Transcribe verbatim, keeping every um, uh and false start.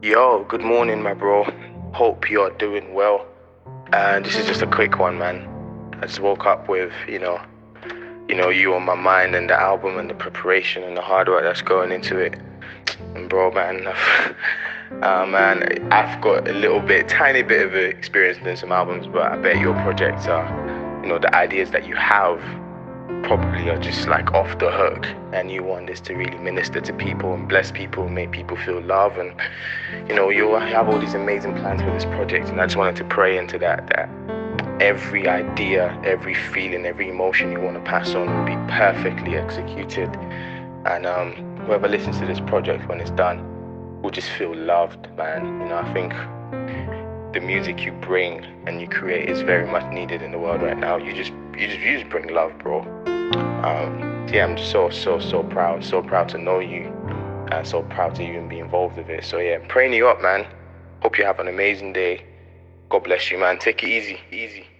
Yo, good morning, my bro. Hope you're doing well. And this is just a quick one, man. I just woke up with, you know, you know, you on my mind and the album and the preparation and the hard work that's going into it. And bro, man, uh, man, I've got a little bit, tiny bit of experience doing some albums, but I bet your projects are, you know, the ideas that you have probably are just like off the hook, and you want this to really minister to people and bless people, make people feel love, and you know you have all these amazing plans for this project. And I just wanted to pray into that that every idea, every feeling, every emotion you want to pass on will be perfectly executed, and um, whoever listens to this project when it's done will just feel loved, man. You know, I think the music you bring and you create is very much needed in the world right now. You just you just you just bring love, bro. Um, yeah, I'm just so so so proud, so proud to know you, and so proud to even be involved with it. So yeah, I'm praying you up, man. Hope you have an amazing day. God bless you, man. Take it easy, easy.